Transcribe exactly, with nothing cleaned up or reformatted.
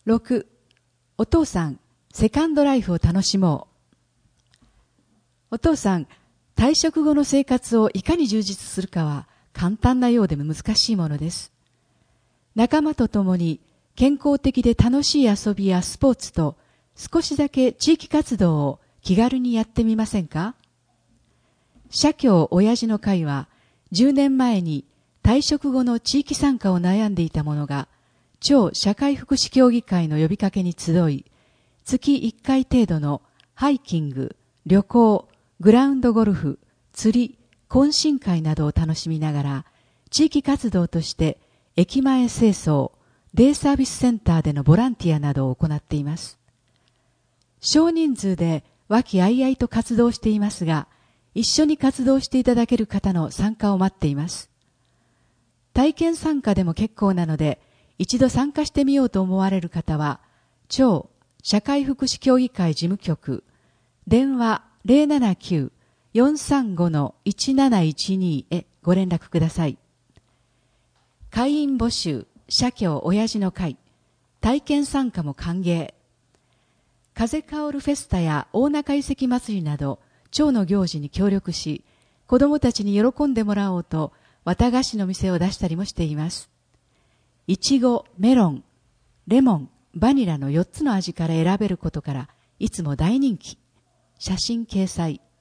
ろく、お父さん、セカンドライフを楽しもう。お父さん、退職後の生活をいかに充実するかは簡単なようでも難しいものです。仲間と共に健康的で楽しい遊びやスポーツと少しだけ地域活動を気軽にやってみませんか？社協親父の会はじゅうねんまえに退職後の地域参加を悩んでいた者が超社会福祉協議会の呼びかけに集い、月いっかい程度のハイキング、旅行、グラウンドゴルフ、釣り、懇親会などを楽しみながら、地域活動として駅前清掃、デイサービスセンターでのボランティアなどを行っています。少人数で和気あいあいと活動していますが、一緒に活動していただける方の参加を待っています。体験参加でも結構なので、一度参加してみようと思われる方は、超社会福祉協議会事務局、電話 ゼロななきゅう よんさんご いちなないちに へご連絡ください。会員募集、社協親父の会、体験参加も歓迎。風香るフェスタや大中遺跡祭りなど、町の行事に協力し、子どもたちに喜んでもらおうと、綿菓子の店を出したりもしています。いちご、メロン、レモン、バニラのよっつの味から選べることから、いつも大人気。写真掲載。